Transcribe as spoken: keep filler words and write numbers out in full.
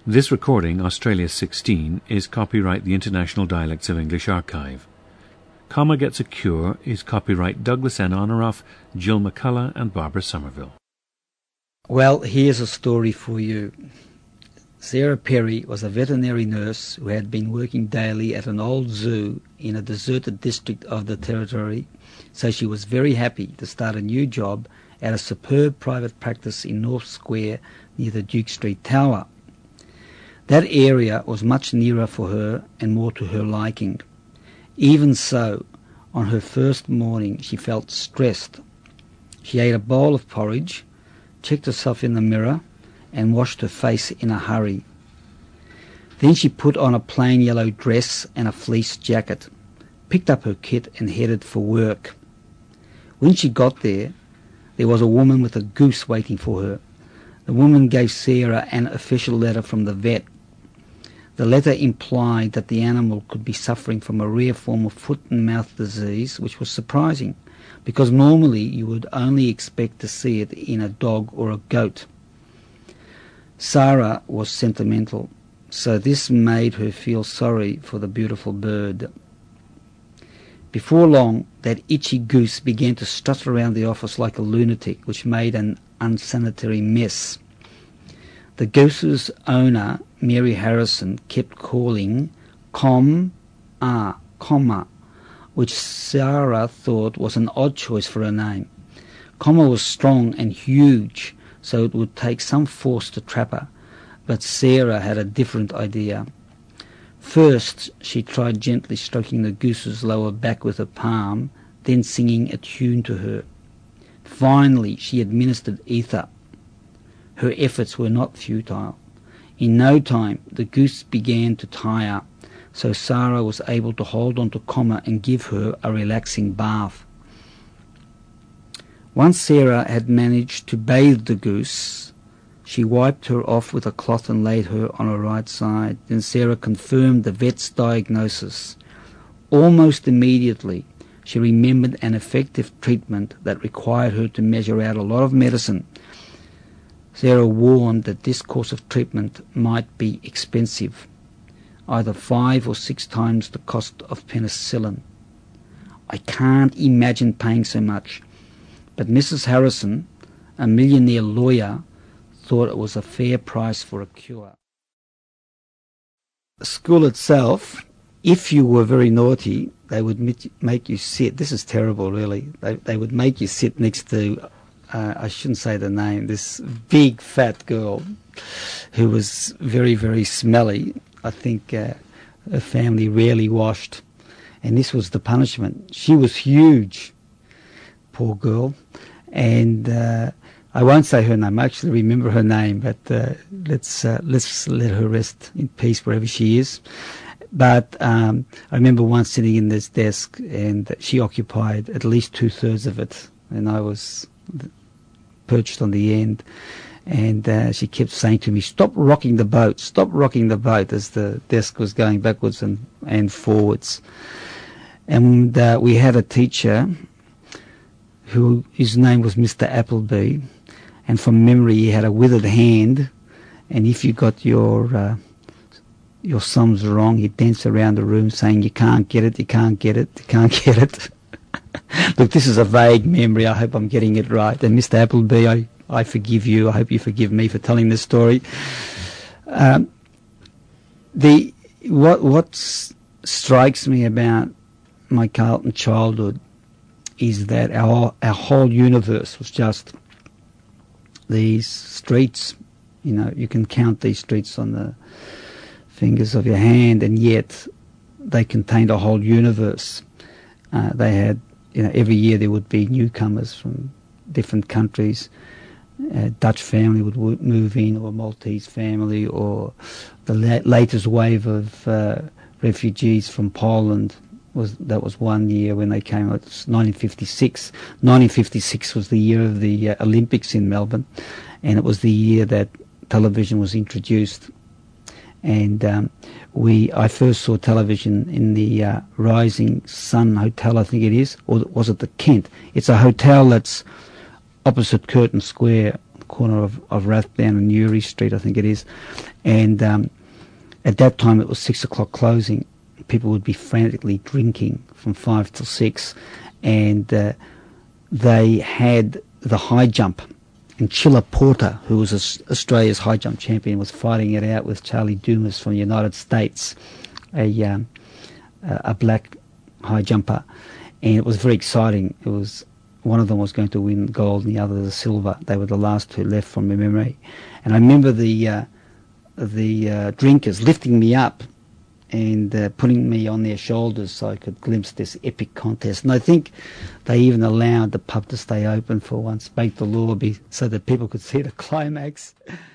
This recording, Australia sixteen, is copyright the International Dialects of English Archive. Comma Gets a Cure is copyright Douglas N. Honoraff, Jill McCullough and Barbara Somerville. Well, here's a story for you. Sarah Perry was a veterinary nurse who had been working daily at an old zoo in a deserted district of the Territory, so she was very happy to start a new job at a superb private practice in North Square near the Duke Street Tower. That area was much nearer for her and more to her liking. Even so, on her first morning she felt stressed. She ate a bowl of porridge, checked herself in the mirror, and washed her face in a hurry. Then she put on a plain yellow dress and a fleece jacket, picked up her kit and headed for work. When she got there, there was a woman with a goose waiting for her. The woman gave Sarah an official letter from the vet. The letter implied that the animal could be suffering from a rare form of foot and mouth disease, which was surprising, because normally you would only expect to see it in a dog or a goat. Sarah was sentimental, so this made her feel sorry for the beautiful bird. Before long, that itchy goose began to strut around the office like a lunatic, which made an unsanitary mess. The goose's owner, Mary Harrison, kept calling com, ah, comma, which Sarah thought was an odd choice for a name. Comma was strong and huge, so it would take some force to trap her, but Sarah had a different idea. First, she tried gently stroking the goose's lower back with her palm, then singing a tune to her. Finally, she administered ether. Her efforts were not futile. In no time, the goose began to tire, so Sarah was able to hold on to Comma and give her a relaxing bath. Once Sarah had managed to bathe the goose, she wiped her off with a cloth and laid her on her right side. Then Sarah confirmed the vet's diagnosis. Almost immediately, she remembered an effective treatment that required her to measure out a lot of medicine. Sarah warned that this course of treatment might be expensive, either five or six times the cost of penicillin. I can't imagine paying so much, but Missus Harrison, a millionaire lawyer, thought it was a fair price for a cure. The school itself, if you were very naughty, they would make you sit. This is terrible, really. They, they would make you sit next to, uh, I shouldn't say the name, this big fat girl who was very, very smelly. I think uh, her family rarely washed. And this was the punishment. She was huge, poor girl. And uh, I won't say her name. I actually remember her name, but uh, let's uh, let's let her rest in peace wherever she is. But um, I remember once sitting in this desk, and she occupied at least two thirds of it, and I was perched on the end. And uh, she kept saying to me, "Stop rocking the boat! Stop rocking the boat!" as the desk was going backwards and and forwards. And uh, we had a teacher who his name was Mister Appleby. And from memory, he had a withered hand, and if you got your uh, your sums wrong, he'd dance around the room saying, "You can't get it, you can't get it, you can't get it." Look, this is a vague memory. I hope I'm getting it right. And Mister Appleby, I, I forgive you. I hope you forgive me for telling this story. Um, the what what strikes me about my Carlton childhood is that our our whole universe was just these streets. You know, you can count these streets on the fingers of your hand, and yet they contained a whole universe. Uh, they had, you know, every year there would be newcomers from different countries. A Dutch family would w- move in, or a Maltese family, or the la- latest wave of uh, refugees from Poland. Was that was one year when they came. It was nineteen fifty-six. nineteen fifty-six was the year of the uh, Olympics in Melbourne, and it was the year that television was introduced. And um, we, I first saw television in the uh, Rising Sun Hotel, I think it is, or was it the Kent? It's a hotel that's opposite Curtin Square, corner of, of Rathdown and Newry Street, I think it is. And um, at that time it was six o'clock closing. People would be frantically drinking from five till six, and uh, they had the high jump. And Chilla Porter, who was Australia's high jump champion, was fighting it out with Charlie Dumas from the United States, a um, a black high jumper, and it was very exciting. It was one of them was going to win gold, and the other the silver. They were the last two left from my memory, and I remember the uh, the uh, drinkers lifting me up and uh, putting me on their shoulders so I could glimpse this epic contest. And I think they even allowed the pub to stay open for once, break the law, be, so that people could see the climax.